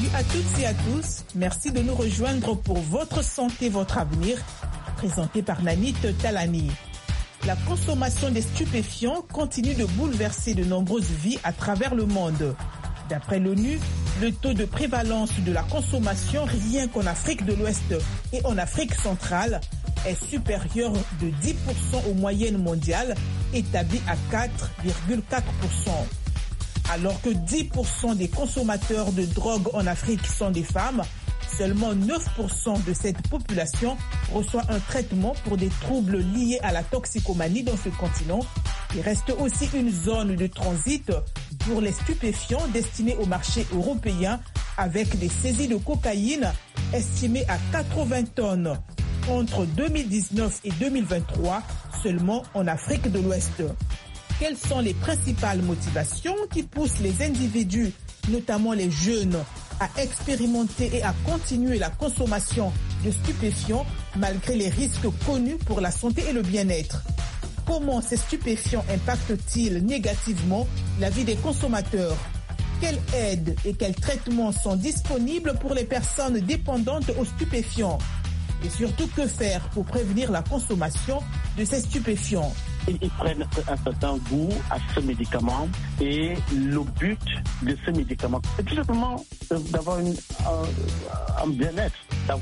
Salut à toutes et à tous. Merci de nous rejoindre pour Votre santé, votre avenir, présenté par Nanit Talani. La consommation des stupéfiants continue de bouleverser de nombreuses vies à travers le monde. D'après l'ONU, le taux de prévalence de la consommation rien qu'en Afrique de l'Ouest et en Afrique centrale est supérieur de 10% aux moyennes mondiales, établi à 4,4%. Alors que 10% des consommateurs de drogue en Afrique sont des femmes, seulement 9% de cette population reçoit un traitement pour des troubles liés à la toxicomanie dans ce continent. Il reste aussi une zone de transit pour les stupéfiants destinés au marché européen avec des saisies de cocaïne estimées à 80 tonnes entre 2019 et 2023 seulement en Afrique de l'Ouest. Quelles sont les principales motivations qui poussent les individus, notamment les jeunes, à expérimenter et à continuer la consommation de stupéfiants malgré les risques connus pour la santé et le bien-être? Comment ces stupéfiants impactent-ils négativement la vie des consommateurs? Quelles aides et quels traitements sont disponibles pour les personnes dépendantes aux stupéfiants? Et surtout, que faire pour prévenir la consommation de ces stupéfiants? Ils prennent un certain goût à ce médicament et le but de ce médicament, c'est tout simplement d'avoir un bien-être,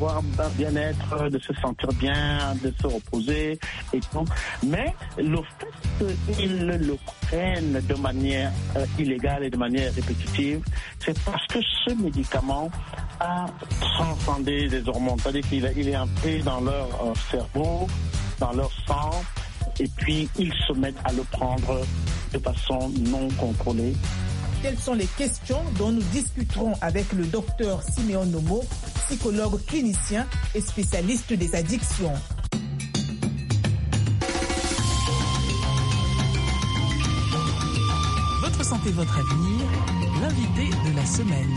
de se sentir bien, de se reposer et tout. Mais le fait qu'ils le prennent de manière illégale et de manière répétitive, c'est parce que ce médicament a transcendé les hormones, c'est-à-dire qu'il est entré dans leur cerveau, dans leur sang, et puis ils se mettent à le prendre de façon non contrôlée. Quelles sont les questions dont nous discuterons avec le docteur Siméon Nomo, psychologue clinicien et spécialiste des addictions. Votre santé, votre avenir, l'invité de la semaine.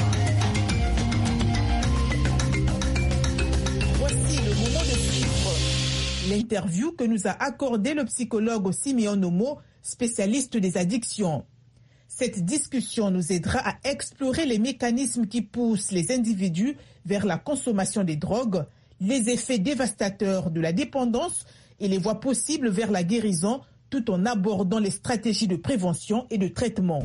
Voici le moment de suivre l'interview que nous a accordé le psychologue Siméon Nomo, spécialiste des addictions. Cette discussion nous aidera à explorer les mécanismes qui poussent les individus vers la consommation des drogues, les effets dévastateurs de la dépendance et les voies possibles vers la guérison, tout en abordant les stratégies de prévention et de traitement.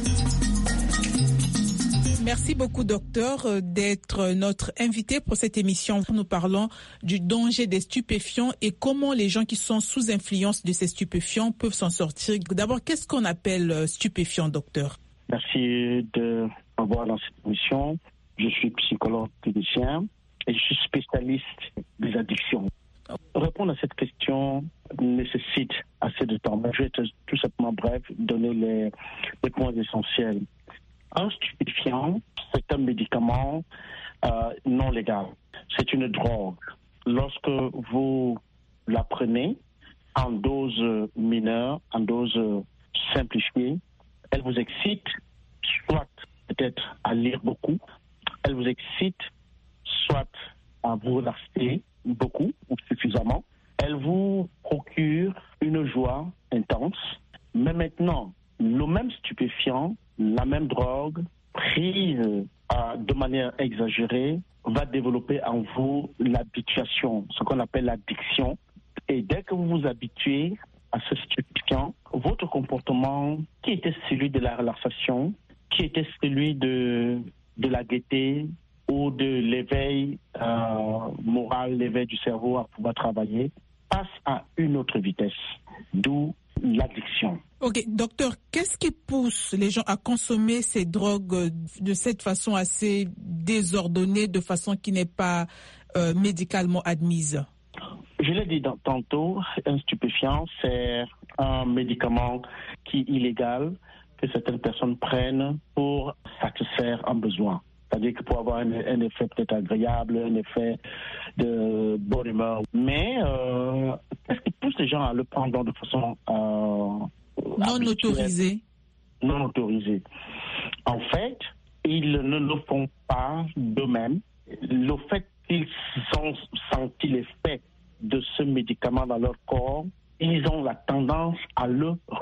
Merci beaucoup, docteur, d'être notre invité pour cette émission. Nous parlons du danger des stupéfiants et comment les gens qui sont sous influence de ces stupéfiants peuvent s'en sortir. D'abord, qu'est-ce qu'on appelle stupéfiant, docteur? Merci de m'avoir dans cette émission. Je suis psychologue clinicien et je suis spécialiste des addictions. Répondre à cette question nécessite assez de temps. Mais je vais tout simplement bref donner les points essentiels. Un stupéfiant, c'est un médicament non légal. C'est une drogue. Lorsque vous la prenez en dose mineure, en dose simplifiée, elle vous excite, soit peut-être à lire beaucoup, elle vous excite, soit à vous relaxer beaucoup ou suffisamment. Elle vous procure une joie intense. Mais maintenant, le même stupéfiant, la même drogue, prise de manière exagérée, va développer en vous l'habituation, ce qu'on appelle l'addiction. Et dès que vous vous habituez à ce stupéfiant, votre comportement, qui était celui de la relaxation, qui était celui de la gaieté ou de l'éveil moral, l'éveil du cerveau à pouvoir travailler, passe à une autre vitesse, d'où l'addiction. Ok, docteur, qu'est-ce qui pousse les gens à consommer ces drogues de cette façon assez désordonnée, de façon qui n'est pas médicalement admise? Je l'ai dit tantôt, un stupéfiant, c'est un médicament qui est illégal, que certaines personnes prennent pour satisfaire un besoin. C'est-à-dire que pour avoir un effet peut-être agréable, un effet de bonne humeur. Mais qu'est-ce qui pousse les gens à le prendre de façon non autorisée? Non autorisée. En fait, ils ne le font pas d'eux-mêmes. Le fait qu'ils ont senti l'effet de ce médicament dans leur corps, ils ont la tendance à le